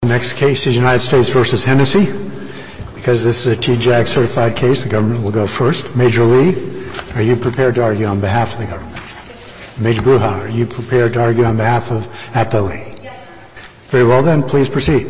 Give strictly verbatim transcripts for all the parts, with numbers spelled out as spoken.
Next case is United States versus Hennessy. Because this is a T J A C certified case, the government will go first. Major Lee, are you prepared to argue on behalf of the government? Major Bruja, are you prepared to argue on behalf of Appellee? Yes. Very well then, please proceed.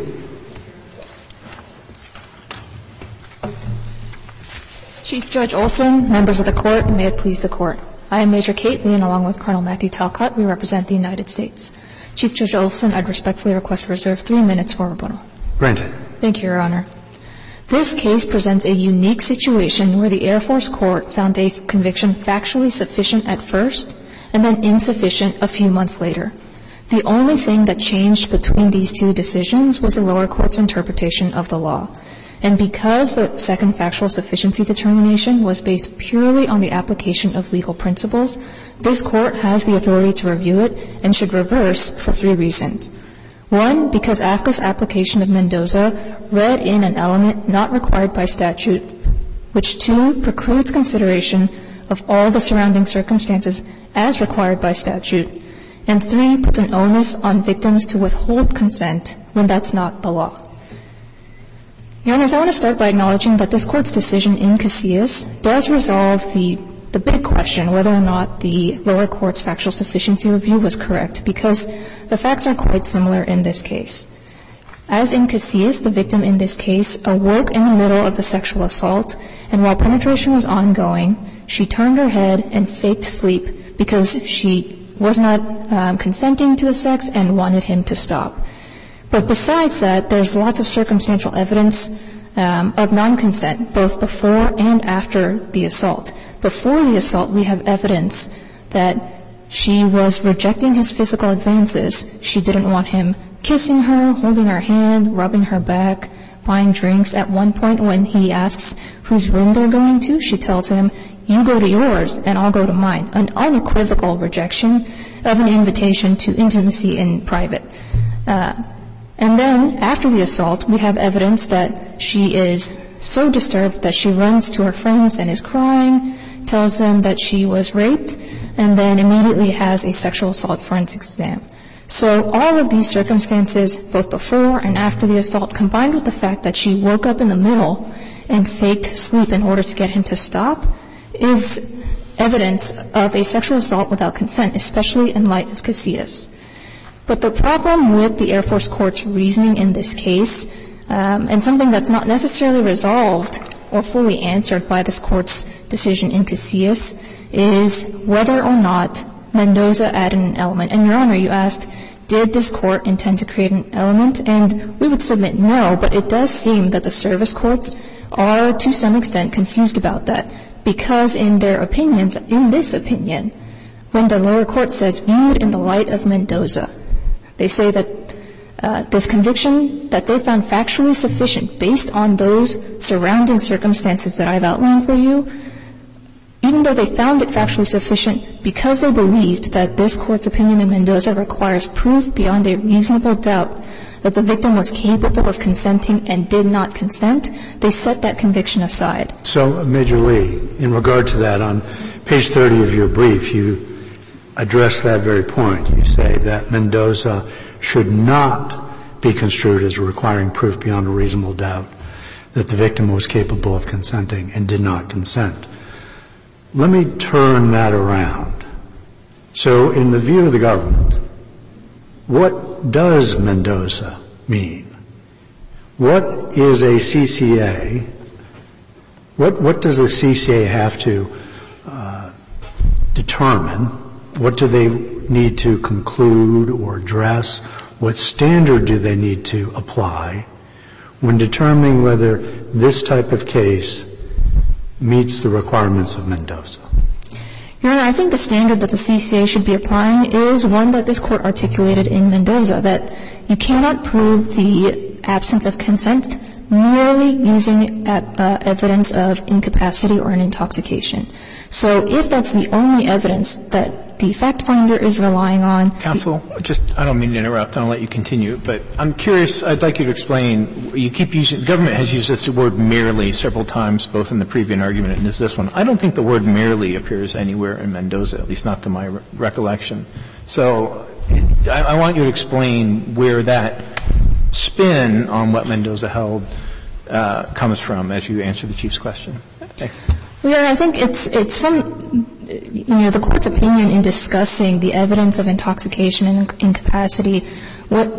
Chief Judge Olson, members of the court, and may it please the court. I am Major Kate Lee, and along with Colonel Matthew Talcott, we represent the United States. Chief Judge Olson, I'd respectfully request to reserve three minutes for rebuttal. Granted. Thank you, Your Honor. This case presents a unique situation where the Air Force Court found a conviction factually sufficient at first and then insufficient a few months later. The only thing that changed between these two decisions was the lower court's interpretation of the law. And because the second factual sufficiency determination was based purely on the application of legal principles, this court has the authority to review it and should reverse for three reasons. One, because A F C A's application of Mendoza read in an element not required by statute, which two, precludes consideration of all the surrounding circumstances as required by statute, and three, puts an onus on victims to withhold consent when that's not the law. Your Honors, I want to start by acknowledging that this Court's decision in Casillas does resolve the, the big question whether or not the lower court's factual sufficiency review was correct, because the facts are quite similar in this case. As in Casillas, the victim in this case awoke in the middle of the sexual assault, and while penetration was ongoing, she turned her head and faked sleep because she was not um, consenting to the sex and wanted him to stop. But besides that, there's lots of circumstantial evidence um, of non-consent, both before and after the assault. Before the assault, we have evidence that she was rejecting his physical advances. She didn't want him kissing her, holding her hand, rubbing her back, buying drinks. At one point when he asks whose room they're going to, she tells him, "You go to yours and I'll go to mine." An unequivocal rejection of an invitation to intimacy in private. Uh, And then, after the assault, we have evidence that she is so disturbed that she runs to her friends and is crying, tells them that she was raped, and then immediately has a sexual assault forensic exam. So all of these circumstances, both before and after the assault, combined with the fact that she woke up in the middle and faked sleep in order to get him to stop, is evidence of a sexual assault without consent, especially in light of Casillas. But the problem with the Air Force Court's reasoning in this case, um, and something that's not necessarily resolved or fully answered by this Court's decision in Casillas, is whether or not Mendoza added an element. And, Your Honor, you asked, did this Court intend to create an element? And we would submit no, but it does seem that the service courts are, to some extent, confused about that, because in their opinions, in this opinion, when the lower court says viewed in the light of Mendoza, they say that uh, this conviction that they found factually sufficient based on those surrounding circumstances that I've outlined for you, even though they found it factually sufficient because they believed that this Court's opinion in Mendoza requires proof beyond a reasonable doubt that the victim was capable of consenting and did not consent, they set that conviction aside. So, Major Lee, in regard to that, on page thirty of your brief, you address that very point. You say that Mendoza should not be construed as requiring proof beyond a reasonable doubt that the victim was capable of consenting and did not consent. Let me turn that around. So, in the view of the government, what does Mendoza mean? What is a C C A? What, what does a C C A have to uh, determine? What do they need to conclude or address? What standard do they need to apply when determining whether this type of case meets the requirements of Mendoza? Your Honor, I think the standard that the C C A should be applying is one that this Court articulated in Mendoza, that you cannot prove the absence of consent merely using uh, evidence of incapacity or an intoxication. So if that's the only evidence that the fact finder is relying on. Counsel, just, I don't mean to interrupt, I'll let you continue, but I'm curious, I'd like you to explain, you keep using, the government has used this word merely several times, both in the previous argument and this one. I don't think the word merely appears anywhere in Mendoza, at least not to my re- recollection. So I, I want you to explain where that spin on what Mendoza held uh, comes from as you answer the Chief's question. Thank you. Well, I think it's it's from you know the court's opinion in discussing the evidence of intoxication and incapacity. What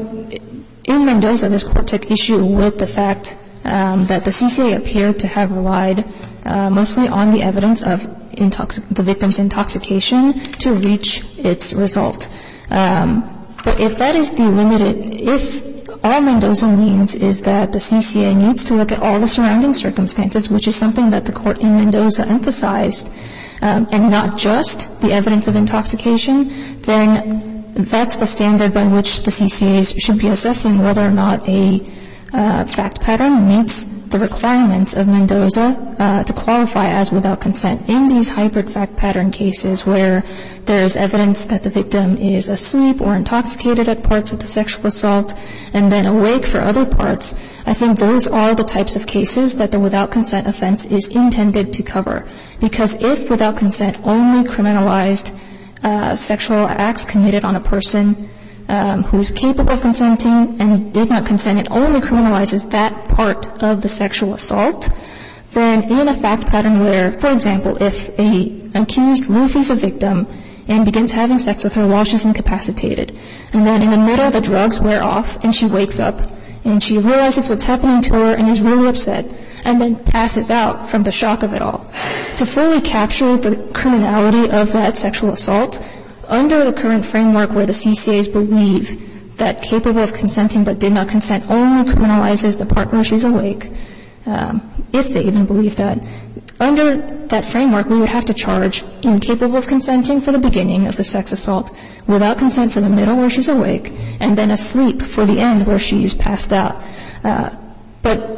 in Mendoza, this court took issue with the fact um, that the C C A appeared to have relied uh, mostly on the evidence of intoxic- the victim's intoxication to reach its result. Um, but if that is the limited, if all Mendoza means is that the C C A needs to look at all the surrounding circumstances, which is something that the court in Mendoza emphasized, um, and not just the evidence of intoxication, then that's the standard by which the C C As should be assessing whether or not a uh, fact pattern meets the requirements of Mendoza uh, to qualify as without consent. In these hybrid fact pattern cases where there is evidence that the victim is asleep or intoxicated at parts of the sexual assault and then awake for other parts, I think those are the types of cases that the without consent offense is intended to cover. Because if without consent only criminalized uh, sexual acts committed on a person Um, who's capable of consenting and did not consent, it only criminalizes that part of the sexual assault, then in a fact pattern where, for example, if a accused roofies a victim and begins having sex with her while she's incapacitated, and then in the middle the drugs wear off and she wakes up and she realizes what's happening to her and is really upset and then passes out from the shock of it all. To fully capture the criminality of that sexual assault, under the current framework where the C C As believe that capable of consenting but did not consent only criminalizes the part where she's awake, um, if they even believe that, under that framework we would have to charge incapable of consenting for the beginning of the sex assault, without consent for the middle where she's awake, and then asleep for the end where she's passed out. Uh, but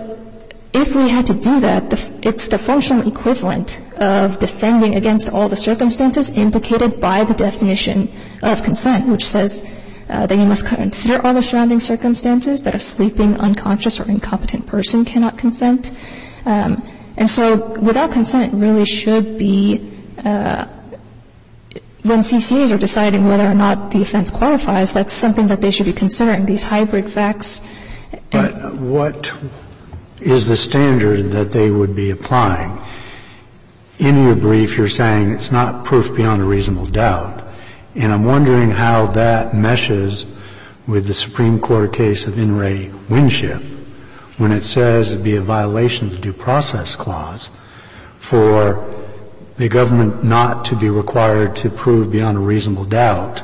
if we had to do that, the, it's the functional equivalent of defending against all the circumstances implicated by the definition of consent, which says uh, that you must consider all the surrounding circumstances, that a sleeping, unconscious, or incompetent person cannot consent. Um, and so without consent really should be, uh, when C C As are deciding whether or not the offense qualifies, that's something that they should be considering, these hybrid facts. But what is the standard that they would be applying? In your brief, you're saying it's not proof beyond a reasonable doubt, and I'm wondering how that meshes with the Supreme Court case of In re Winship, when it says it'd be a violation of the Due Process Clause for the government not to be required to prove beyond a reasonable doubt,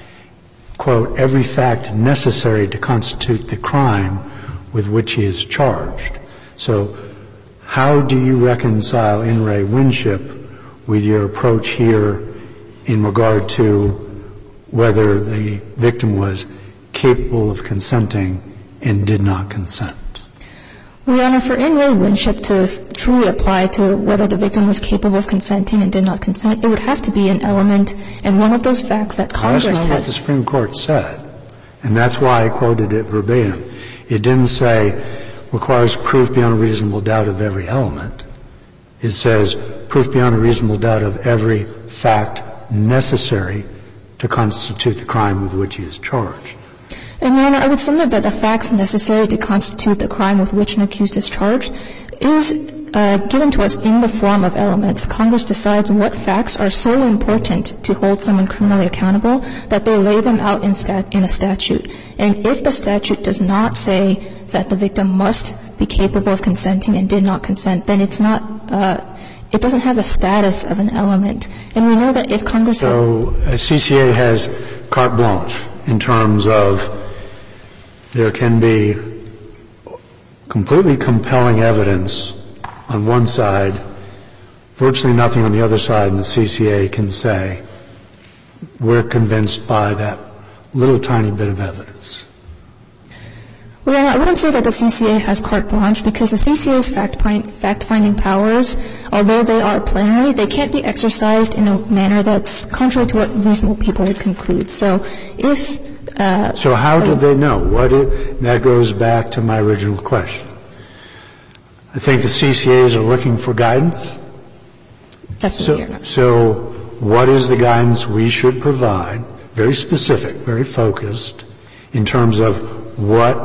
quote, every fact necessary to constitute the crime with which he is charged. So how do you reconcile In re Winship with your approach here in regard to whether the victim was capable of consenting and did not consent? Well, Your Honor, for In re Winship to truly apply to whether the victim was capable of consenting and did not consent, it would have to be an element and one of those facts that Congress has. That's not what the Supreme Court said, and that's why I quoted it verbatim. It didn't say requires proof beyond a reasonable doubt of every element. It says proof beyond a reasonable doubt of every fact necessary to constitute the crime with which he is charged. And, Your Honor, I would submit that the facts necessary to constitute the crime with which an accused is charged is uh, given to us in the form of elements. Congress decides what facts are so important to hold someone criminally accountable that they lay them out in, stat- in a statute. And if the statute does not say that the victim must be capable of consenting and did not consent, then it's not, uh, it doesn't have the status of an element. And we know that if Congress So had, C C A has carte blanche in terms of there can be completely compelling evidence on one side, virtually nothing on the other side, and the C C A can say, we're convinced by that little tiny bit of evidence. Well, I wouldn't say that the C C A has carte blanche because the C C A's fact-finding powers, although they are plenary, they can't be exercised in a manner that's contrary to what reasonable people would conclude. So if uh, So how do they know? What it, that goes back to my original question. I think the C C As are looking for guidance. Definitely. So, so what is the guidance we should provide, very specific, very focused, in terms of what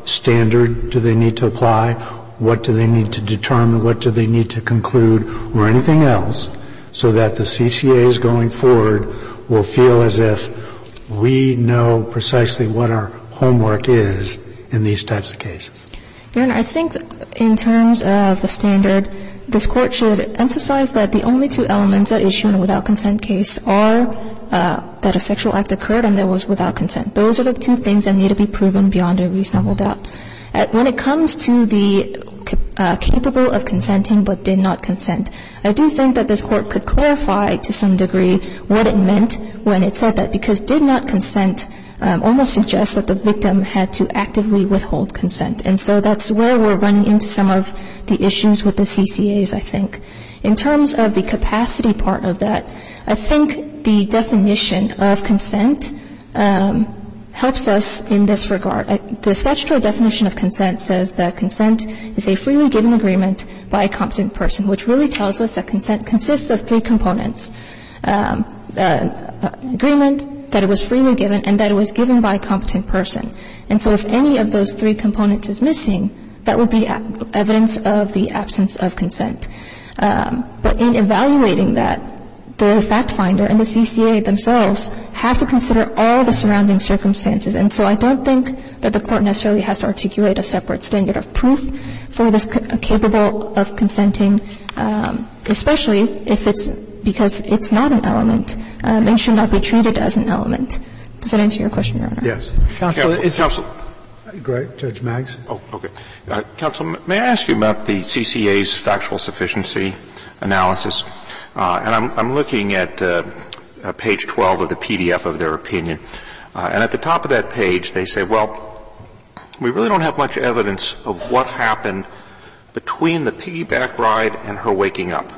standard do they need to apply? What do they need to determine? What do they need to conclude? Or anything else, so that the C C As going forward will feel as if we know precisely what our homework is in these types of cases? Your Honor, I think in terms of the standard, this Court should emphasize that the only two elements at issue in a without consent case are uh, that a sexual act occurred and that was without consent. Those are the two things that need to be proven beyond a reasonable doubt. At, when it comes to the uh, capable of consenting but did not consent, I do think that this Court could clarify to some degree what it meant when it said that, because did not consent Um, almost suggests that the victim had to actively withhold consent. And so that's where we're running into some of the issues with the C C As, I think. In terms of the capacity part of that, I think the definition of consent um, helps us in this regard. I, the statutory definition of consent says that consent is a freely given agreement by a competent person, which really tells us that consent consists of three components. Um, uh, agreement, that it was freely given, and that it was given by a competent person. And so if any of those three components is missing, that would be a- evidence of the absence of consent. Um, but in evaluating that, the fact finder and the C C A themselves have to consider all the surrounding circumstances. And so I don't think that the Court necessarily has to articulate a separate standard of proof for this c- capable of consenting, um, especially if it's because it's not an element um, and should not be treated as an element. Does that answer your question, Your Honor? Yes. Counsel, Counsel, is Counsel. Great. Judge Maggs? Oh, okay. Uh, Counsel, may I ask you about the C C A's factual sufficiency analysis? Uh, and I'm, I'm looking at uh, uh, page twelve of the P D F of their opinion. Uh, and at the top of that page, they say, well, we really don't have much evidence of what happened between the piggyback ride and her waking up.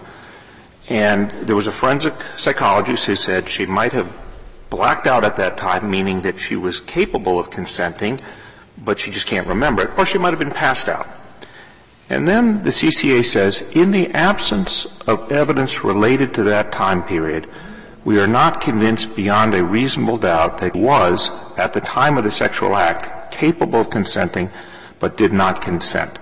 And there was a forensic psychologist who said she might have blacked out at that time, meaning that she was capable of consenting, but she just can't remember it, or she might have been passed out. And then the C C A says, in the absence of evidence related to that time period, we are not convinced beyond a reasonable doubt that he was, at the time of the sexual act, capable of consenting, but did not consent.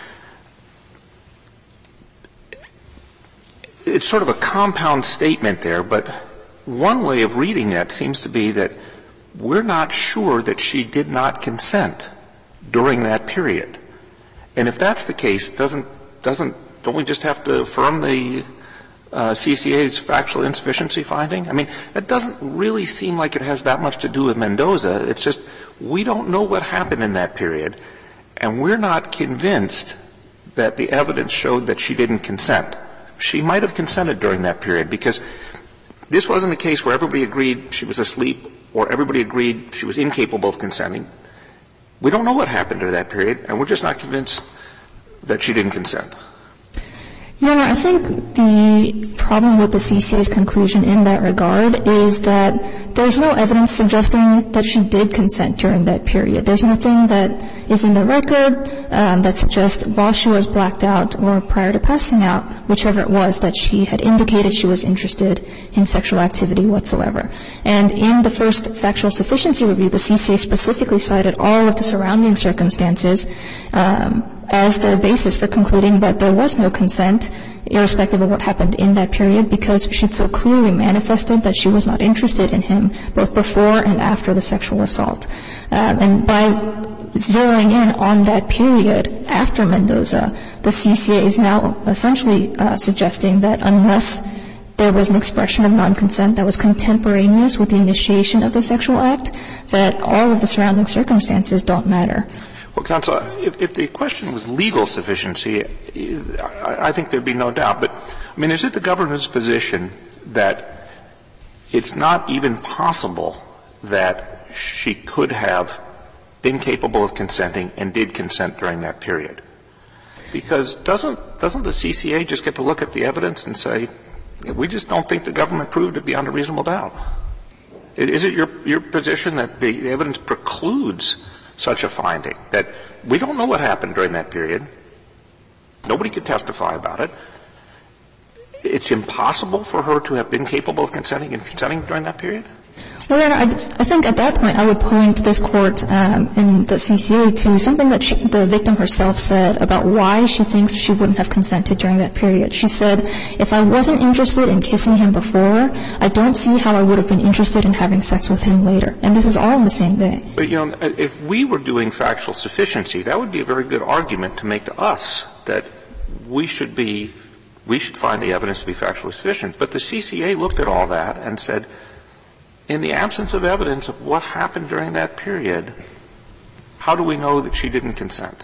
It's sort of a compound statement there, but one way of reading that seems to be that we're not sure that she did not consent during that period. And if that's the case, doesn't, doesn't, don't we just have to affirm the uh, C C A's factual insufficiency finding? I mean, that doesn't really seem like it has that much to do with Mendoza. It's just we don't know what happened in that period, and we're not convinced that the evidence showed that she didn't consent. She might have consented during that period, because this wasn't a case where everybody agreed she was asleep or everybody agreed she was incapable of consenting. We don't know what happened during that period, and we're just not convinced that she didn't consent. Your Honor, I think the problem with the C C A's conclusion in that regard is that there's no evidence suggesting that she did consent during that period. There's nothing that is in the record um, that suggests while she was blacked out or prior to passing out, whichever it was, that she had indicated she was interested in sexual activity whatsoever. And in the first factual sufficiency review, the C C A specifically cited all of the surrounding circumstances um, as their basis for concluding that there was no consent, irrespective of what happened in that period, because she'd so clearly manifested that she was not interested in him both before and after the sexual assault. Um, and by zeroing in on that period after Mendoza, the C C A is now essentially uh, suggesting that unless there was an expression of non-consent that was contemporaneous with the initiation of the sexual act, that all of the surrounding circumstances don't matter. Well, Counsel, if, if the question was legal sufficiency, I, I think there'd be no doubt. But, I mean, is it the government's position that it's not even possible that she could have been capable of consenting and did consent during that period? Because doesn't, doesn't the C C A just get to look at the evidence and say, we just don't think the government proved it beyond a reasonable doubt? Is it your, your position that the evidence precludes such a finding, that we don't know what happened during that period, nobody could testify about it, it's impossible for her to have been capable of consenting and consenting during that period? Well, Your Honor, I, I think at that point I would point this court um, in the C C A to something that she, the victim herself said about why she thinks she wouldn't have consented during that period. She said, if I wasn't interested in kissing him before, I don't see how I would have been interested in having sex with him later. And this is all in the same day. But, you know, if we were doing factual sufficiency, that would be a very good argument to make to us that we should be, we should find the evidence to be factually sufficient. But the C C A looked at all that and said, in the absence of evidence of what happened during that period, how do we know that she didn't consent?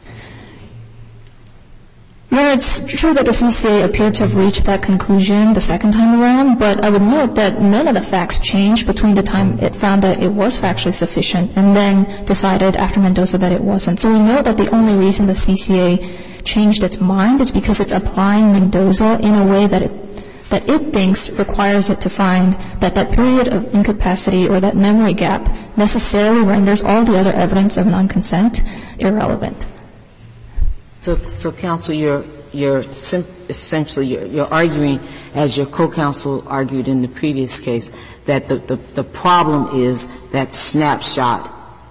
Well, it's true that the C C A appeared to have reached that conclusion the second time around, but I would note that none of the facts changed between the time it found that it was factually sufficient and then decided after Mendoza that it wasn't. So we know that the only reason the C C A changed its mind is because it's applying Mendoza in a way that it that it thinks requires it to find that that period of incapacity or that memory gap necessarily renders all the other evidence of non-consent irrelevant. So, so counsel, you're, you're sim- essentially you're, you're arguing, as your co-counsel argued in the previous case, that the, the, the problem is that snapshot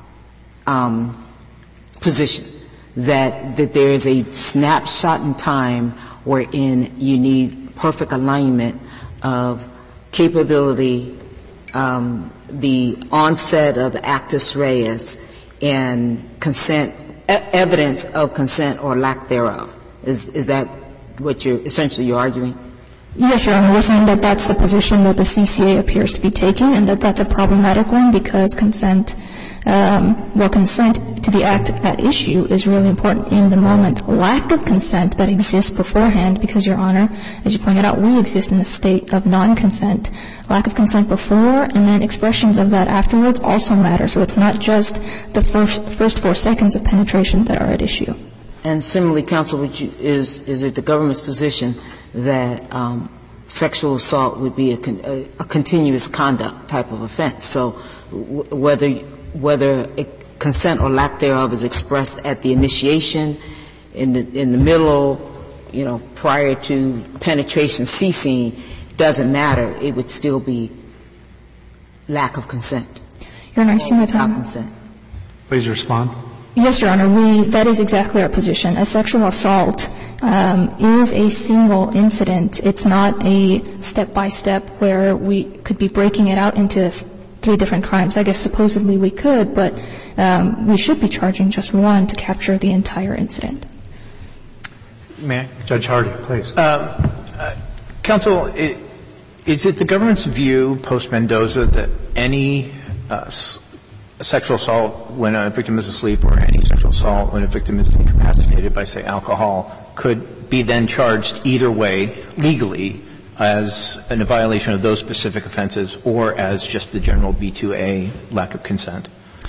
um, position, that, that there is a snapshot in time wherein you need perfect alignment of capability, um, the onset of the actus reus, and consent, e- evidence of consent or lack thereof. Is, is that what you're essentially you're arguing? Yes, Your Honor. We're saying that that's the position that the C C A appears to be taking, and that that's a problematic one because consent, um, well, consent to the act at issue is really important in the moment. Lack of consent that exists beforehand, because, Your Honor, as you pointed out, we exist in a state of non-consent. Lack of consent before and then expressions of that afterwards also matter. So it's not just the first, first four seconds of penetration that are at issue. And similarly, counsel, would you, is, is it the government's position that um, sexual assault would be a, con- a, a continuous conduct type of offense? So w- whether whether consent or lack thereof is expressed at the initiation, in the in the middle, you know, prior to penetration ceasing, doesn't matter. It would still be lack of consent. Your Honor, I see my time. Consent. Please respond. Yes, Your Honor. We, that is exactly our position. A sexual assault um, is a single incident. It's not a step-by-step where we could be breaking it out into f- three different crimes. I guess supposedly we could, but um, we should be charging just one to capture the entire incident. May I? Judge Hardy, please. Uh, uh, counsel, it, is it the government's view post-Mendoza that any uh, s- sexual assault when a victim is asleep or any sexual assault when a victim is incapacitated by, say, alcohol could be then charged either way legally as in a violation of those specific offenses or as just the general B two A lack of consent?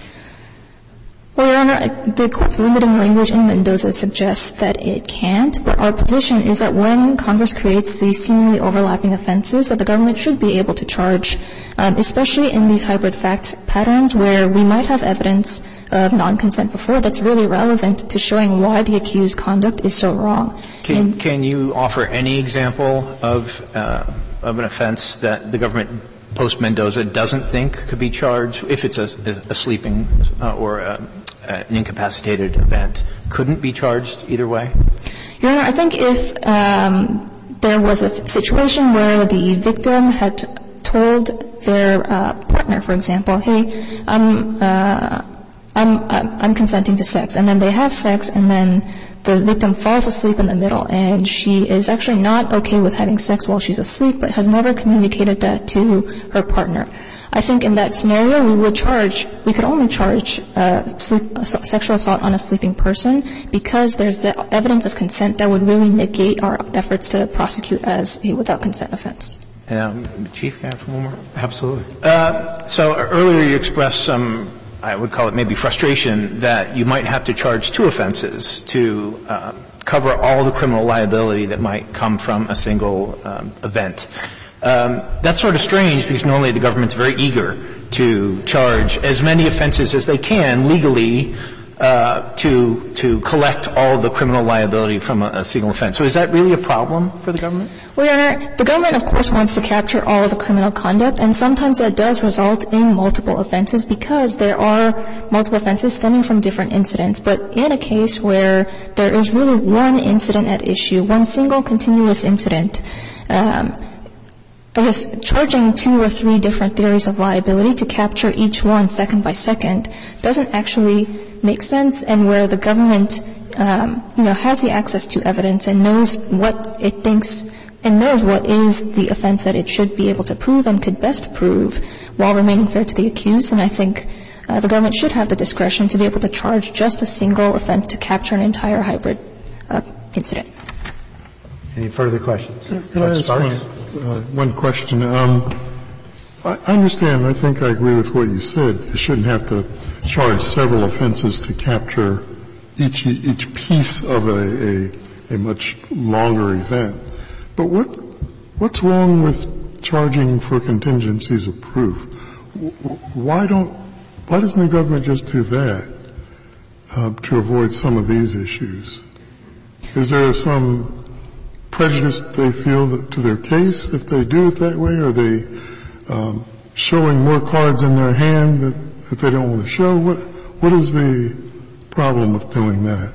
Well, Your Honor, the Court's limiting language in Mendoza suggests that it can't, but our position is that when Congress creates these seemingly overlapping offenses, that the government should be able to charge, um, especially in these hybrid fact patterns where we might have evidence of non-consent before that's really relevant to showing why the accused conduct is so wrong. Can, and, can you offer any example of, uh, of an offense that the government post-Mendoza doesn't think could be charged if it's a, a sleeping uh, or a, an incapacitated event, couldn't be charged either way? Your Honor, I think if um, there was a situation where the victim had told their uh, partner, for example, hey, I'm, uh, I'm, I'm consenting to sex, and then they have sex, and then the victim falls asleep in the middle, and she is actually not okay with having sex while she's asleep, but has never communicated that to her partner. I think in that scenario, we would charge, we could only charge uh, sleep, uh, sexual assault on a sleeping person because there's the evidence of consent that would really negate our efforts to prosecute as a without consent offense. Um, Chief, can I have one more? Absolutely. Uh, so earlier you expressed some, I would call it maybe frustration, that you might have to charge two offenses to uh, cover all the criminal liability that might come from a single um, event. Um, that's sort of strange because normally the government's very eager to charge as many offenses as they can legally uh, to to collect all the criminal liability from a, a single offense. So is that really a problem for the government? Well, Your Honor, the government, of course, wants to capture all of the criminal conduct, and sometimes that does result in multiple offenses because there are multiple offenses stemming from different incidents. But in a case where there is really one incident at issue, one single continuous incident, um, I guess charging two or three different theories of liability to capture each one second by second doesn't actually make sense, and where the government, um, you know, has the access to evidence and knows what it thinks and knows what is the offense that it should be able to prove and could best prove while remaining fair to the accused. And I think uh, the government should have the discretion to be able to charge just a single offense to capture an entire hybrid uh, incident. Any further questions? Can I ask one, uh, one question? Um, I understand. I think I agree with what you said. You shouldn't have to charge several offenses to capture each each piece of a, a, a much longer event. But what what's wrong with charging for contingencies of proof? Why don't why doesn't the government just do that uh, to avoid some of these issues? Is there some prejudice they feel that, to their case if they do it that way? Are they um, showing more cards in their hand that, that they don't want to show? What what is the problem with doing that,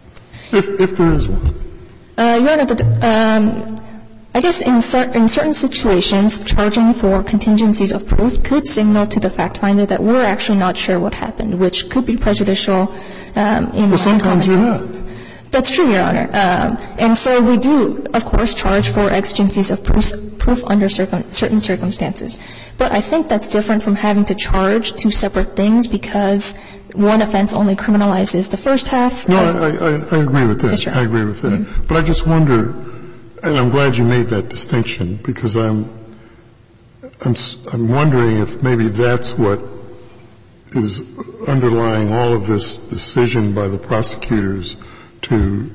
if if there is one? Uh, Your Honor, the, um, I guess in, cer- in certain situations, charging for contingencies of proof could signal to the fact finder that we're actually not sure what happened, which could be prejudicial um, in well, sometimes you're not. That's true, Your Honor. Um, and so we do, of course, charge for exigencies of proof, proof under circum, certain circumstances. But I think that's different from having to charge two separate things because one offense only criminalizes the first half. No, I, I, I agree with that. Yes, I agree with that. Mm-hmm. But I just wonder, and I'm glad you made that distinction because I'm, I'm, I'm wondering if maybe that's what is underlying all of this decision by the prosecutors to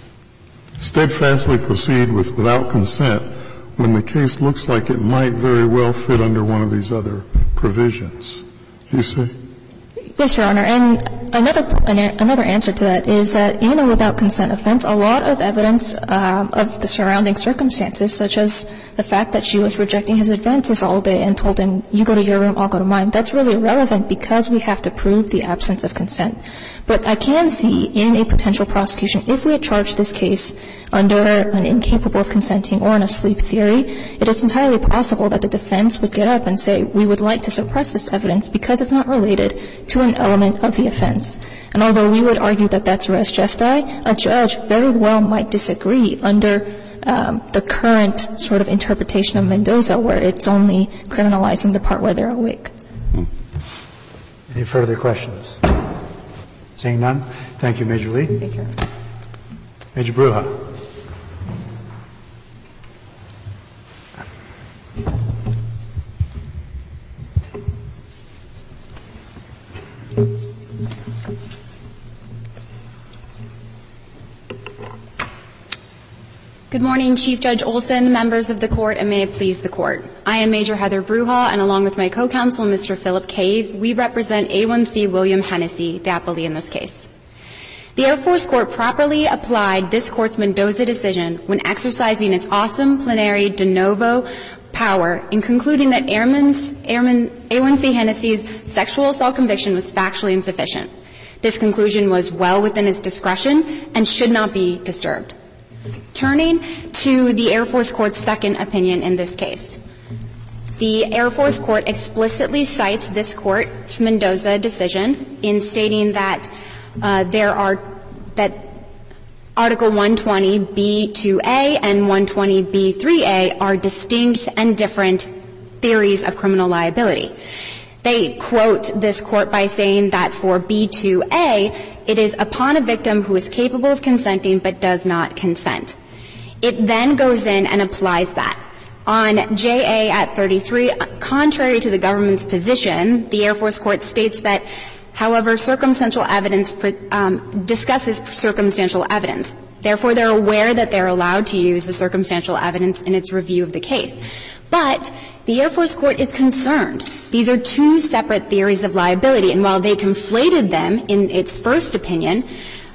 steadfastly proceed with without consent when the case looks like it might very well fit under one of these other provisions. You see? Yes, Your Honor. And another another answer to that is that in a without consent offense, a lot of evidence um, of the surrounding circumstances, such as the fact that she was rejecting his advances all day and told him, you go to your room, I'll go to mine, that's really irrelevant because we have to prove the absence of consent. But I can see in a potential prosecution, if we had charged this case under an incapable of consenting or an asleep theory, it is entirely possible that the defense would get up and say, we would like to suppress this evidence because it's not related to an element of the offense. And although we would argue that that's res gestae, a judge very well might disagree under um, the current sort of interpretation of Mendoza where it's only criminalizing the part where they're awake. Any further questions? Seeing none, thank you, Major Lee. Thank you. Major Bruja. Good morning, Chief Judge Olson, members of the Court, and may it please the Court. I am Major Heather Bruja, and along with my co-counsel, Mister Philip Cave, we represent A one C William Hennessy, the appellee in this case. The Air Force Court properly applied this Court's Mendoza decision when exercising its awesome plenary de novo power in concluding that Airman's, Airman A one C Hennessy's sexual assault conviction was factually insufficient. This conclusion was well within his discretion and should not be disturbed. Turning to the Air Force Court's second opinion in this case. The Air Force Court explicitly cites this Court's Mendoza decision in stating that uh, there are that Article one twenty B two A and one twenty B three A are distinct and different theories of criminal liability. They quote this Court by saying that for B two A, it is upon a victim who is capable of consenting but does not consent. It then goes in and applies that. On J A at thirty-three, contrary to the government's position, the Air Force Court states that, however, circumstantial evidence um, discusses circumstantial evidence. Therefore, they're aware that they're allowed to use the circumstantial evidence in its review of the case. But the Air Force Court is concerned. These are two separate theories of liability, and while they conflated them in its first opinion,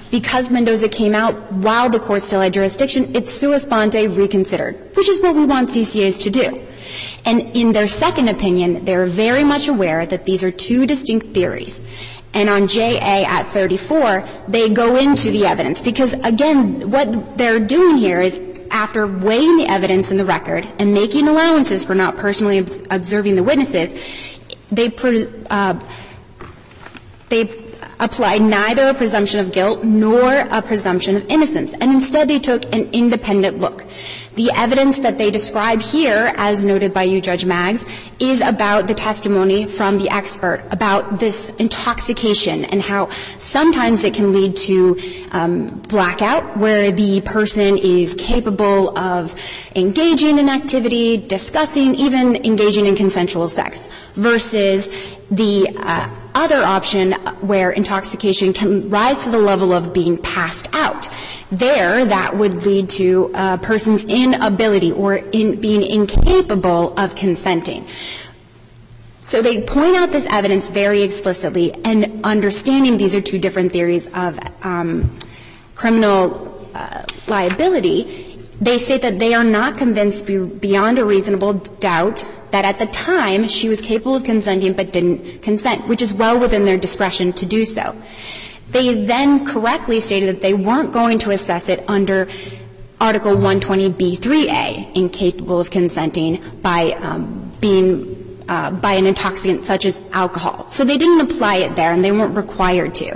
Because Mendoza came out while the court still had jurisdiction, it's sua sponte reconsidered, which is what we want C C As to do. And in their second opinion, they're very much aware that these are two distinct theories. And on J A at thirty-four, they go into the evidence because, again, what they're doing here is after weighing the evidence in the record and making allowances for not personally ob- observing the witnesses, they pre- uh, they applied neither a presumption of guilt nor a presumption of innocence, and instead they took an independent look. The evidence that they describe here, as noted by you, Judge Maggs, is about the testimony from the expert about this intoxication and how sometimes it can lead to um, blackout, where the person is capable of engaging in activity, discussing, even engaging in consensual sex, versus the uh, other option where intoxication can rise to the level of being passed out. There, that would lead to a person's inability or in being incapable of consenting. So they point out this evidence very explicitly, and understanding these are two different theories of um, criminal uh, liability, they state that they are not convinced be- beyond a reasonable doubt that at the time she was capable of consenting but didn't consent, which is well within their discretion to do so. They then correctly stated that they weren't going to assess it under Article one twenty B three A, incapable of consenting by um, being uh, by an intoxicant such as alcohol. So they didn't apply it there, and they weren't required to.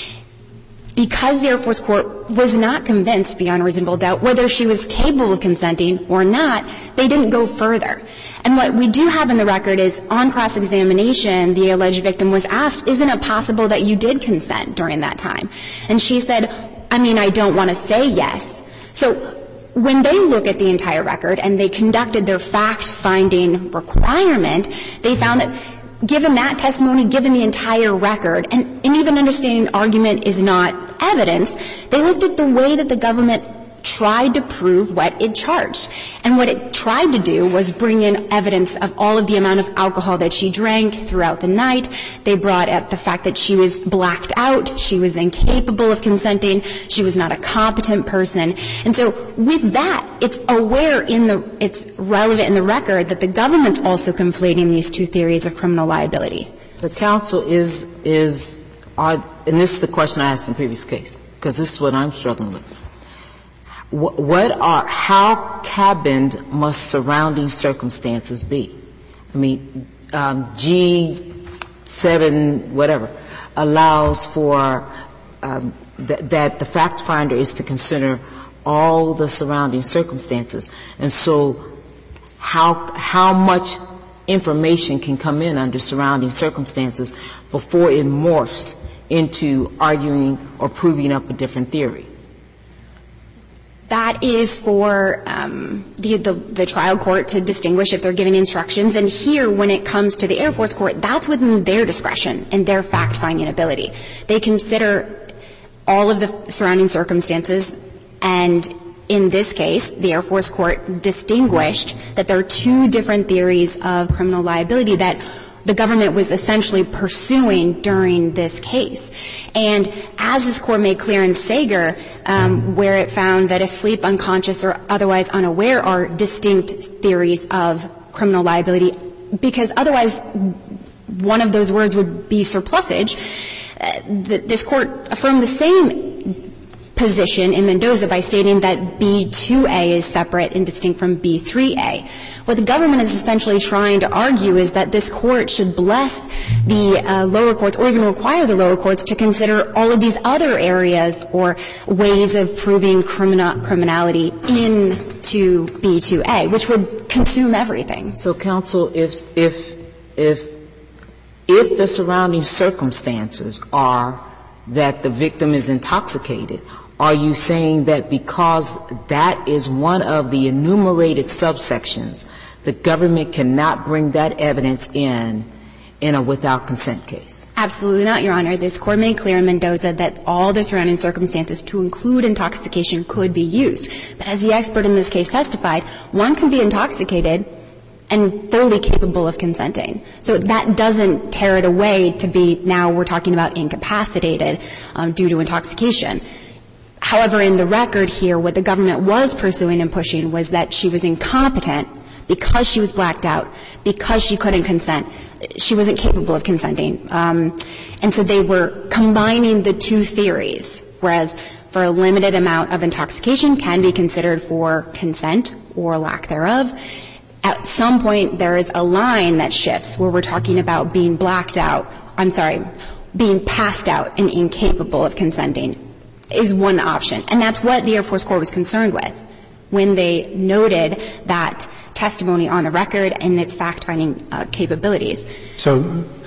Because the Air Force Court was not convinced beyond reasonable doubt whether she was capable of consenting or not, they didn't go further. And what we do have in the record is, on cross-examination, the alleged victim was asked, isn't it possible that you did consent during that time? And she said, I mean, I don't want to say yes. So when they look at the entire record and they conducted their fact-finding requirement, they found that given that testimony, given the entire record, and, and even understanding argument is not evidence, they looked at the way that the government tried to prove what it charged. And what it tried to do was bring in evidence of all of the amount of alcohol that she drank throughout the night. They brought up the fact that she was blacked out, she was incapable of consenting, she was not a competent person. And so with that, it's aware in the, it's relevant in the record that the government's also conflating these two theories of criminal liability. The counsel is, is, are, and this is the question I asked in the previous case, because this is what I'm struggling with. What are, how cabined must surrounding circumstances be? I mean, um, G seven, whatever, allows for um, th- that the fact finder is to consider all the surrounding circumstances. And so how, how much information can come in under surrounding circumstances before it morphs into arguing or proving up a different theory? That is for um, the, the, the trial court to distinguish if they're giving instructions. And here, when it comes to the Air Force Court, that's within their discretion and their fact-finding ability. They consider all of the surrounding circumstances, and in this case, the Air Force Court distinguished that there are two different theories of criminal liability that the government was essentially pursuing during this case. And as this Court made clear in Sager, um, where it found that asleep, unconscious, or otherwise unaware are distinct theories of criminal liability, because otherwise one of those words would be surplusage, uh, th- this Court affirmed the same position in Mendoza by stating that B two A is separate and distinct from B three A. What the government is essentially trying to argue is that this Court should bless the uh, lower courts, or even require the lower courts, to consider all of these other areas or ways of proving criminal, criminality into B two A, which would consume everything. So, counsel, if if if if the surrounding circumstances are that the victim is intoxicated, are you saying that because that is one of the enumerated subsections, the government cannot bring that evidence in in a without consent case? Absolutely not, Your Honor. This Court made clear in Mendoza that all the surrounding circumstances, to include intoxication, could be used. But as the expert in this case testified, one can be intoxicated and fully capable of consenting. So that doesn't tear it away to be now we're talking about incapacitated um, due to intoxication. However, in the record here, what the government was pursuing and pushing was that she was incompetent because she was blacked out, because she couldn't consent. She wasn't capable of consenting. Um, and so they were combining the two theories, whereas for a limited amount of intoxication can be considered for consent or lack thereof. At some point, there is a line that shifts where we're talking about being blacked out, I'm sorry, being passed out and incapable of consenting is one option. And that's what the Air Force Corps was concerned with when they noted that testimony on the record and its fact-finding uh, capabilities. So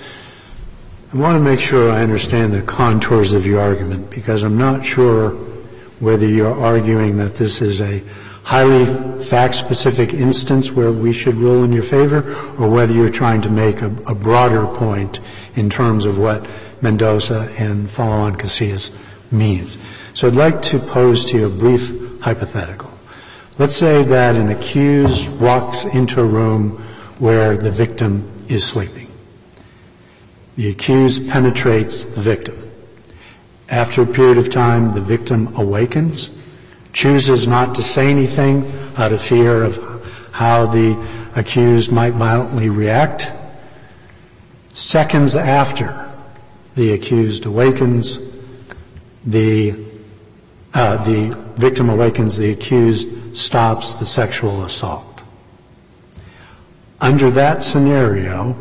I want to make sure I understand the contours of your argument, because I'm not sure whether you're arguing that this is a highly fact-specific instance where we should rule in your favor, or whether you're trying to make a, a broader point in terms of what Mendoza and follow-on Casillas means. So I'd like to pose to you a brief hypothetical. Let's say that an accused walks into a room where the victim is sleeping. The accused penetrates the victim. After a period of time, the victim awakens, chooses not to say anything out of fear of how the accused might violently react. Seconds after the accused awakens, the uh, the victim awakens, the accused stops the sexual assault. Under that scenario,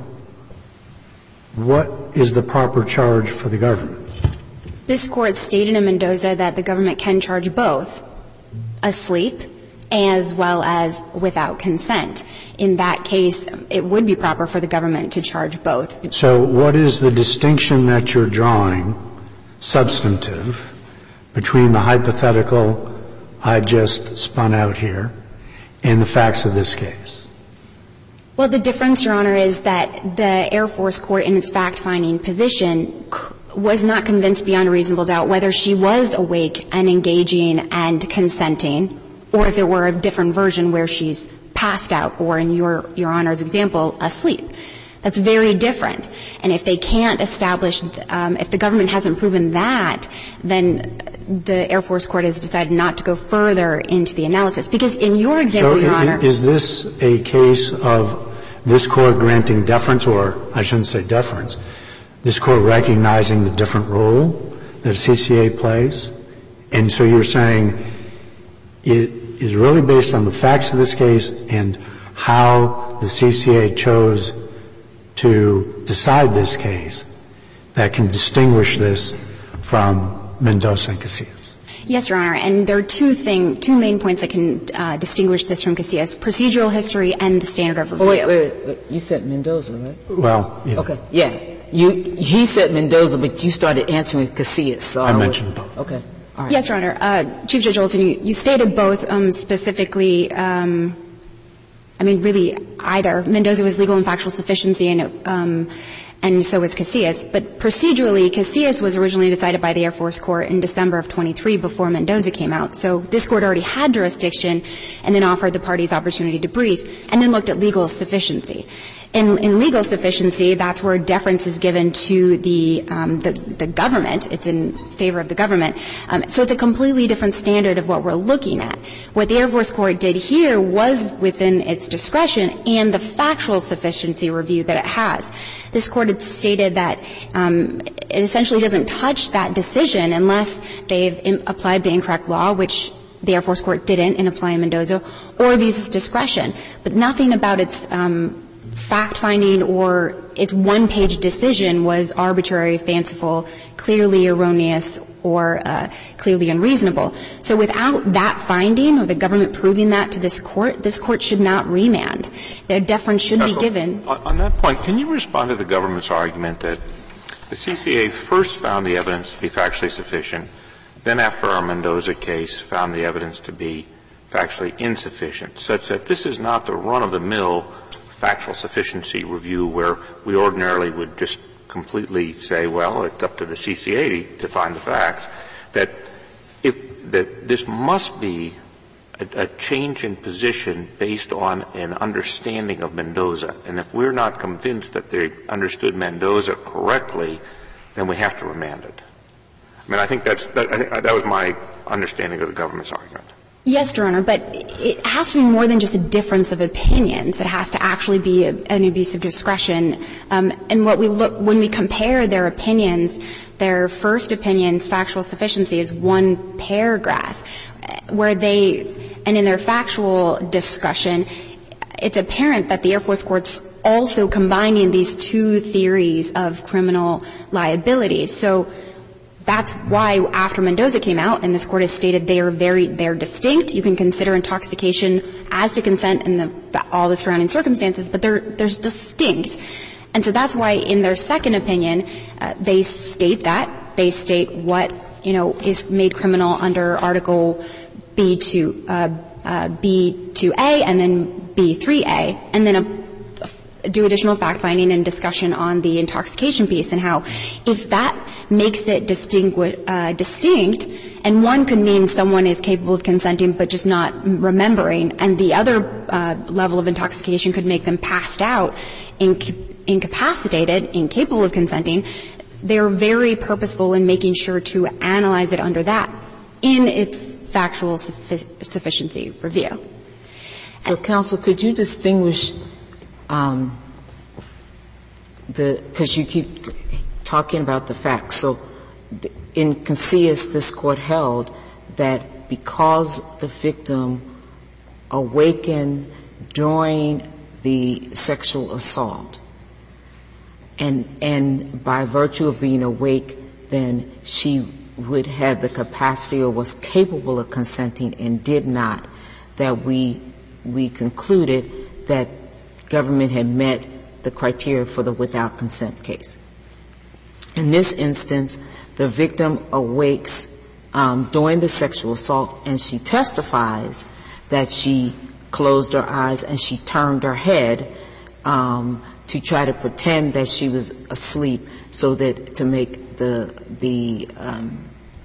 what is the proper charge for the government? This Court stated in Mendoza that the government can charge both asleep as well as without consent. In that case, it would be proper for the government to charge both. So what is the distinction that you're drawing, substantive, between the hypothetical I just spun out here and the facts of this case? Well, the difference, Your Honor, is that the Air Force Court in its fact-finding position was not convinced beyond a reasonable doubt whether she was awake and engaging and consenting, or if it were a different version where she's passed out, or in your, Your Honor's example, asleep. That's very different. And if they can't establish, um, if the government hasn't proven that, then the Air Force Court has decided not to go further into the analysis. Because in your example, so Your is, Honor. Is this a case of this Court granting deference, or I shouldn't say deference, this Court recognizing the different role that C C A plays? And so you're saying it is really based on the facts of this case and how the C C A chose to decide this case that can distinguish this from Mendoza and Casillas? Yes, Your Honor, and there are two thing, two main points that can uh, distinguish this from Casillas: procedural history and the standard of review. Oh, wait, wait, wait. You said Mendoza, right? Well, yeah. Okay, yeah. You, he said Mendoza, but you started answering Casillas. So I, I was, mentioned both. Okay. All right. Yes, Your Honor. Uh, Chief Judge Olson, you, you stated both um, specifically. Um, I mean, really, either Mendoza was legal and factual sufficiency, and it, um, and so was Casillas. But procedurally, Casillas was originally decided by the Air Force Court in December of twenty-three, before Mendoza came out. So this Court already had jurisdiction, and then offered the parties opportunity to brief, and then looked at legal sufficiency. In, in legal sufficiency, that's where deference is given to the, um, the, the government. It's in favor of the government. Um, so it's a completely different standard of what we're looking at. What the Air Force Court did here was within its discretion and the factual sufficiency review that it has. This Court had stated that um, it essentially doesn't touch that decision unless they've im- applied the incorrect law, which the Air Force Court didn't in applying Mendoza, or abuses discretion. But nothing about its um, fact-finding or its one-page decision was arbitrary, fanciful, clearly erroneous, or uh, clearly unreasonable. So without that finding, or the government proving that to this Court, this Court should not remand. Their deference should Counsel, be given. On, on that point, can you respond to the government's argument that the C C A first found the evidence to be factually sufficient, then after our Mendoza case found the evidence to be factually insufficient, such that this is not the run-of-the-mill factual sufficiency review where we ordinarily would just completely say, well, it's up to the C C A to find the facts, that if that this must be a, a change in position based on an understanding of Mendoza. And if we're not convinced that they understood Mendoza correctly, then we have to remand it. I mean, I think that's, that, I think that was my understanding of the government's argument. Yes, Your Honor, but it has to be more than just a difference of opinions. It has to actually be a, an abuse of discretion. Um, and what we look, when we compare their opinions, their first opinion's factual sufficiency is one paragraph, where they, and in their factual discussion, it's apparent that the Air Force Court's also combining these two theories of criminal liability. So that's why after Mendoza came out, and this Court has stated they are very, they're distinct. You can consider intoxication as to consent and the, all the surrounding circumstances, but they're, they're distinct. And so that's why in their second opinion, uh, they state that. They state what, you know, is made criminal under Article B two, uh, uh, B two A and then B three A, and then a do additional fact-finding and discussion on the intoxication piece and how if that makes it distingu- uh, distinct, and one could mean someone is capable of consenting but just not remembering, and the other uh, level of intoxication could make them passed out, inc- incapacitated, incapable of consenting, they're very purposeful in making sure to analyze it under that in its factual suffi- sufficiency review. So, counsel, could you distinguish Um, the, because you keep talking about the facts. So in Casillas, this Court held that because the victim awakened during the sexual assault and, and by virtue of being awake, then she would have the capacity or was capable of consenting and did not, that we, we concluded that government had met the criteria for the without consent case. In this instance, the victim awakes um, during the sexual assault, and she testifies that she closed her eyes and she turned her head um, to try to pretend that she was asleep, so that to make the the um,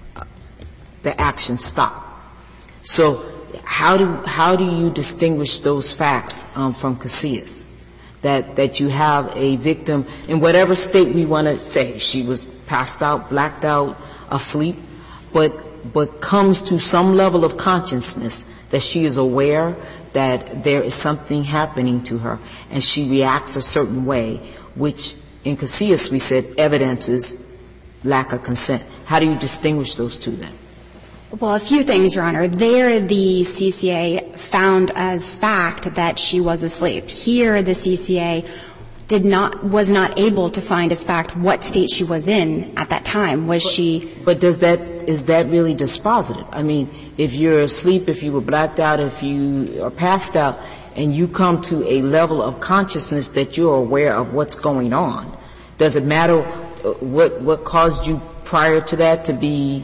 the action stop. So. How do how do you distinguish those facts um, from Casillas? That that you have a victim in whatever state we want to say, she was passed out, blacked out, asleep, but but comes to some level of consciousness that she is aware that there is something happening to her, and she reacts a certain way, which in Casillas we said evidences lack of consent. How do you distinguish those two then? Well, a few things, Your Honor. There, the C C A found as fact that she was asleep. Here, the C C A did not, was not able to find as fact what state she was in at that time. Was but, she? But does that, is that really dispositive? I mean, if you're asleep, if you were blacked out, if you are passed out, and you come to a level of consciousness that you're aware of what's going on, does it matter what, what caused you prior to that to be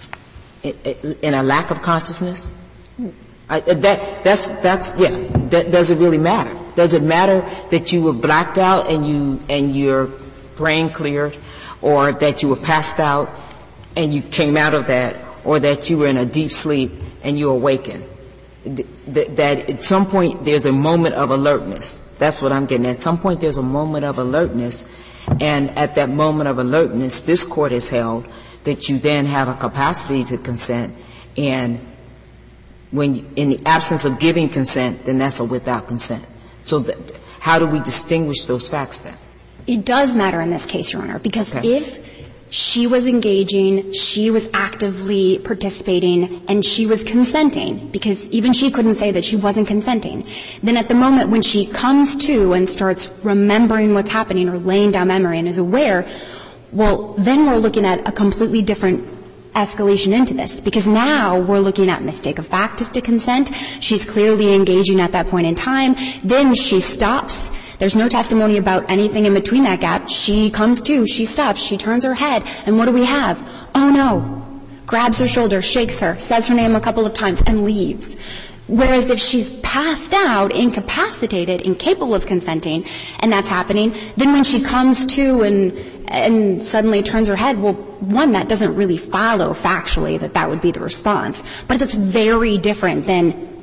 in a lack of consciousness? I, that, that's, that's, yeah, that, does it really matter? Does it matter that you were blacked out and you, and your brain cleared, or that you were passed out and you came out of that, or that you were in a deep sleep and you awakened? That, that at some point there's a moment of alertness. That's what I'm getting at. At some point there's a moment of alertness, and at that moment of alertness, this Court has held that you then have a capacity to consent, and when, in the absence of giving consent, then that's a without consent. So th- how do we distinguish those facts then? It does matter in this case, Your Honor, because okay. if she was engaging, she was actively participating, and she was consenting, because even she couldn't say that she wasn't consenting, then at the moment when she comes to and starts remembering what's happening or laying down memory and is aware, well, then we're looking at a completely different escalation into this, because now we're looking at mistake of fact as to consent. She's clearly engaging at that point in time. Then she stops. There's no testimony about anything in between that gap. She comes to, she stops, she turns her head, and what do we have? Oh no. Grabs her shoulder, shakes her, says her name a couple of times, and leaves. Whereas if she's passed out, incapacitated, incapable of consenting, and that's happening, then when she comes to and and suddenly turns her head, well, one, that doesn't really follow factually that that would be the response. But that's very different than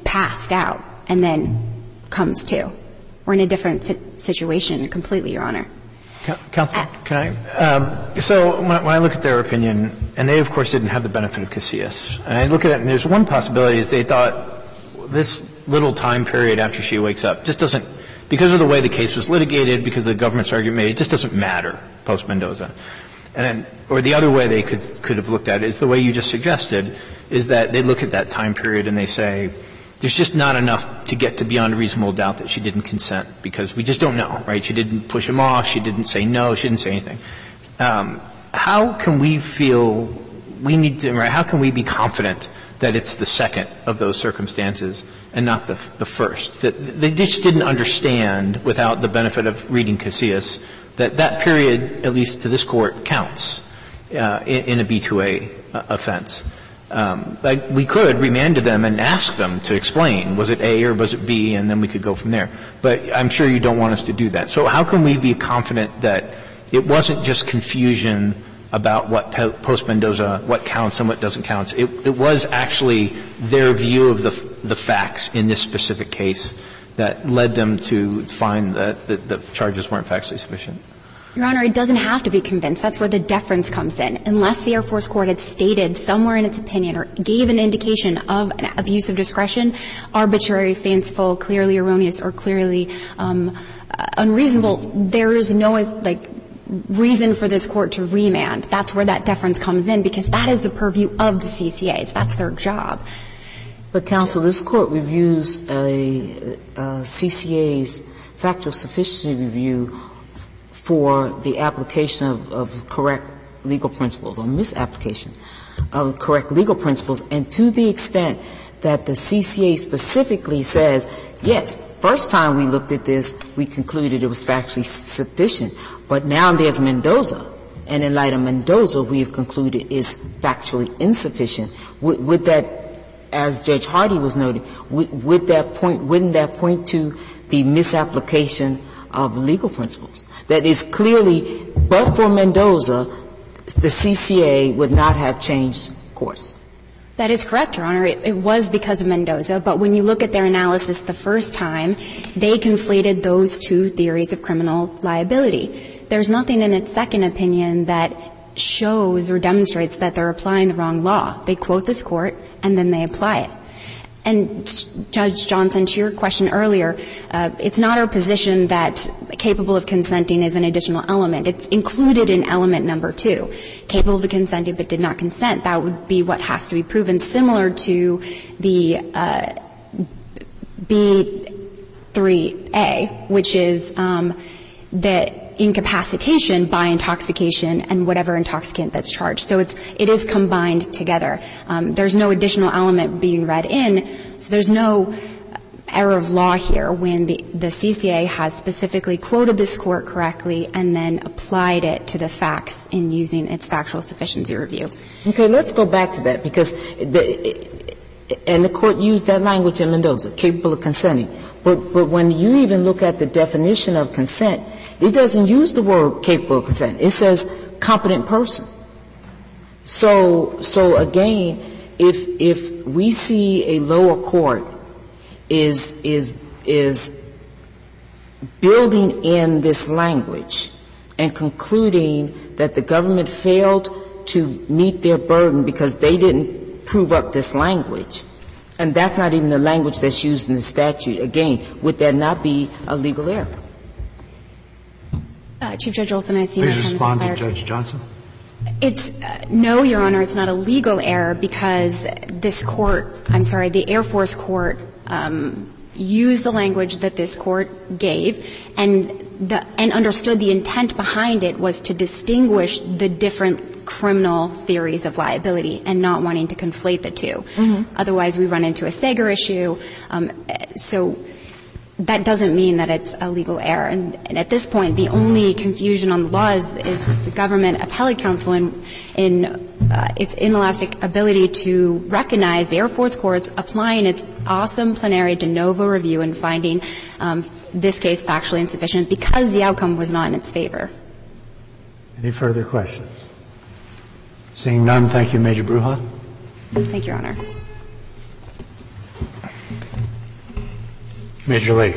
passed out and then comes to. We're in a different situation completely, Your Honor. Counsel, can I? Um, so when, when I look at their opinion, and they, of course, didn't have the benefit of Casillas, and I look at it, and there's one possibility is they thought this little time period after she wakes up just doesn't, because of the way the case was litigated, because of the government's argument made, it just doesn't matter post-Mendoza. And then, or the other way they could could have looked at it is the way you just suggested, is that they look at that time period and they say, there's just not enough to get to beyond a reasonable doubt that she didn't consent, because we just don't know, right? She didn't push him off. She didn't say no. She didn't say anything. Um, how can we feel we need to, right, how can we be confident that it's the second of those circumstances and not the, the first? That they just didn't understand, without the benefit of reading Casillas, that that period, at least to this Court, counts uh, in, in a B two A uh, offense. Um, like we could remand to them and ask them to explain, was it A or was it B, and then we could go from there. But I'm sure you don't want us to do that. So how can we be confident that it wasn't just confusion about what post-Mendoza, what counts and what doesn't count? It, it was actually their view of the, the facts in this specific case that led them to find that the, the charges weren't factually sufficient. Your Honor, it doesn't have to be convinced. That's where the deference comes in. Unless the Air Force Court had stated somewhere in its opinion or gave an indication of an abuse of discretion, arbitrary, fanciful, clearly erroneous, or clearly um, uh, unreasonable, there is no, like, reason for this Court to remand. That's where that deference comes in, because that is the purview of the C C As. That's their job. But, counsel, this Court reviews a, a C C A's factual sufficiency review for the application of, of correct legal principles or misapplication of correct legal principles, and to the extent that the C C A specifically says, yes, first time we looked at this, we concluded it was factually sufficient, but now there's Mendoza, and in light of Mendoza, we have concluded is factually insufficient. Would, would that, as Judge Hardy was noting, would, would that point, wouldn't that point to the misapplication of legal principles? That is clearly, but for Mendoza, the C C A would not have changed course. That is correct, Your Honor. It, it was because of Mendoza, but when you look at their analysis the first time, they conflated those two theories of criminal liability. There's nothing in its second opinion that shows or demonstrates that they're applying the wrong law. They quote this Court, and then they apply it. And, Judge Johnson, to your question earlier, uh, it's not our position that capable of consenting is an additional element. It's included in element number two. Capable of consenting but did not consent. That would be what has to be proven, similar to the uh, B three A, which is um, that incapacitation by intoxication and whatever intoxicant that's charged. So it's, it is combined together. Um, there's no additional element being read in, so there's no error of law here when the, the C C A has specifically quoted this Court correctly and then applied it to the facts in using its factual sufficiency review. Okay, let's go back to that, because the, and the Court used that language in Mendoza, capable of consenting. But, but when you even look at the definition of consent, it doesn't use the word capable of consent. It says competent person. So, so again, if, if we see a lower court is, is, is building in this language and concluding that the government failed to meet their burden because they didn't prove up this language, and that's not even the language that's used in the statute, again, would that not be a legal error? Uh, Chief Judge Olson, I see my time Please has respond to expired. Judge Johnson. It's uh, no, Your Honor, it's not a legal error because this Court, I'm sorry, the Air Force Court um, used the language that this Court gave and the, and understood the intent behind it was to distinguish the different criminal theories of liability and not wanting to conflate the two. Mm-hmm. Otherwise, we run into a Sager issue. Um, so that doesn't mean that it's a legal error. And, and at this point, the only confusion on the law is, is the government appellate counsel in, in uh, its inelastic ability to recognize the Air Force Court's applying its awesome plenary de novo review and finding um, this case factually insufficient because the outcome was not in its favor. Any further questions? Seeing none, thank you, Major Bruja. Thank you, Your Honor. Major Lee.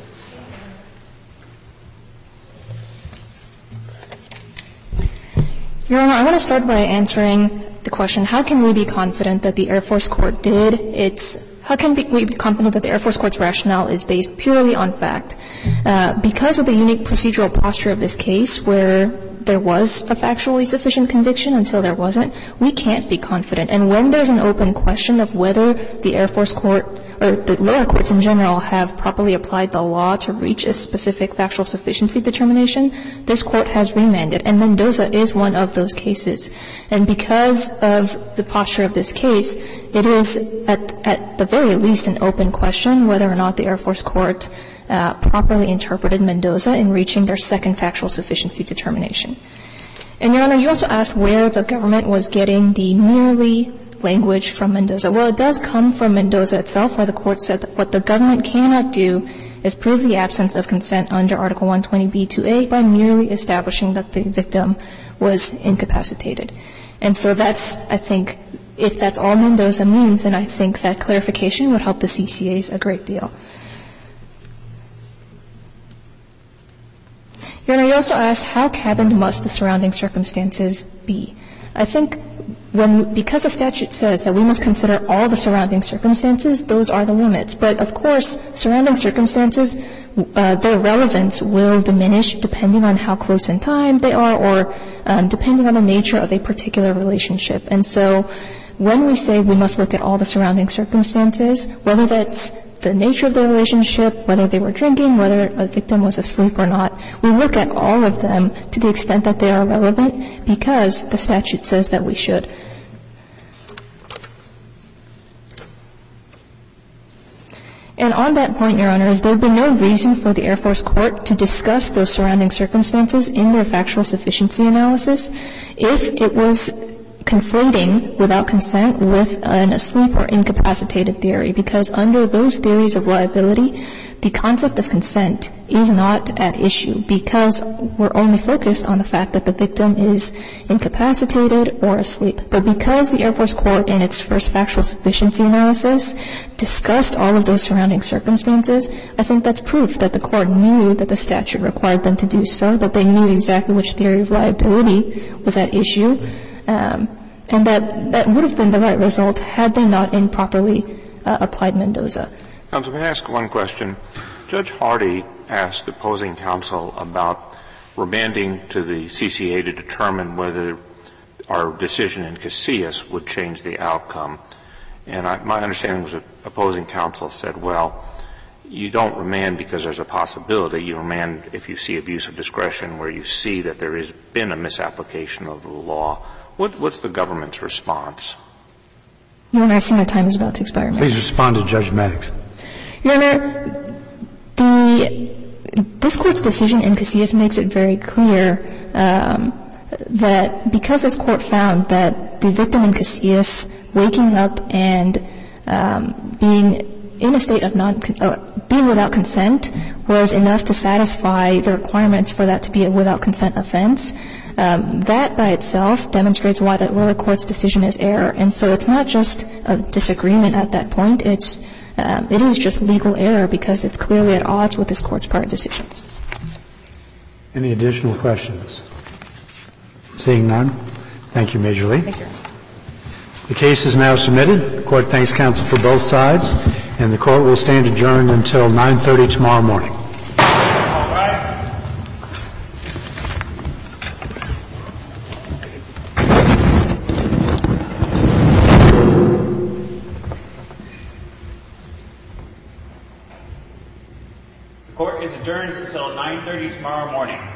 Your Honor, I want to start by answering the question, how can we be confident that the Air Force Court did its How can we be confident that the Air Force Court's rationale is based purely on fact? Uh, because of the unique procedural posture of this case, where there was a factually sufficient conviction until there wasn't, we can't be confident. And when there's an open question of whether the Air Force Court or the lower courts in general have properly applied the law to reach a specific factual sufficiency determination, this court has remanded, and Mendoza is one of those cases. And because of the posture of this case, it is at, at the very least an open question whether or not the Air Force Court uh, properly interpreted Mendoza in reaching their second factual sufficiency determination. And, Your Honor, you also asked where the government was getting the merely language from Mendoza. Well, it does come from Mendoza itself, where the court said that what the government cannot do is prove the absence of consent under Article one twenty B two A by merely establishing that the victim was incapacitated. And so that's, I think, if that's all Mendoza means, then I think that clarification would help the C C As a great deal. Your Honor, you also asked how cabined must the surrounding circumstances be. I think when, because the statute says that we must consider all the surrounding circumstances, those are the limits. But, of course, surrounding circumstances, uh, their relevance will diminish depending on how close in time they are or um, depending on the nature of a particular relationship. And so when we say we must look at all the surrounding circumstances, whether that's the nature of the relationship, whether they were drinking, whether a victim was asleep or not, we look at all of them to the extent that they are relevant because the statute says that we should. And on that point, Your Honors, there would be no reason for the Air Force Court to discuss those surrounding circumstances in their factual sufficiency analysis if it was conflating without consent with an asleep or incapacitated theory, because under those theories of liability, the concept of consent is not at issue because we're only focused on the fact that the victim is incapacitated or asleep. But because the Air Force Court in its first factual sufficiency analysis discussed all of those surrounding circumstances, I think that's proof that the court knew that the statute required them to do so, that they knew exactly which theory of liability was at issue, Um, and that, that would have been the right result had they not improperly uh, applied Mendoza. Counsel, may I ask one question? Judge Hardy asked opposing counsel about remanding to the C C A to determine whether our decision in Casillas would change the outcome. And I, my understanding was that opposing counsel said, well, you don't remand because there's a possibility. You remand if you see abuse of discretion where you see that there has been a misapplication of the law. What, what's the government's response? Your Honor, I see my time is about to expire. Please respond to Judge Maggs. Your Honor, the, this Court's decision in Casillas makes it very clear um, that because this Court found that the victim in Casillas waking up and um, being in a state of non uh, being without consent was enough to satisfy the requirements for that to be a without consent offense. Um, that by itself demonstrates why the lower court's decision is error. And so it's not just a disagreement at that point. It's, um, it is just legal error because it's clearly at odds with this Court's prior decisions. Any additional questions? Seeing none, thank you, Major Lee. Thank you. The case is now submitted. The Court thanks counsel for both sides, and the Court will stand adjourned until nine thirty tomorrow morning. Court is adjourned until nine thirty tomorrow morning.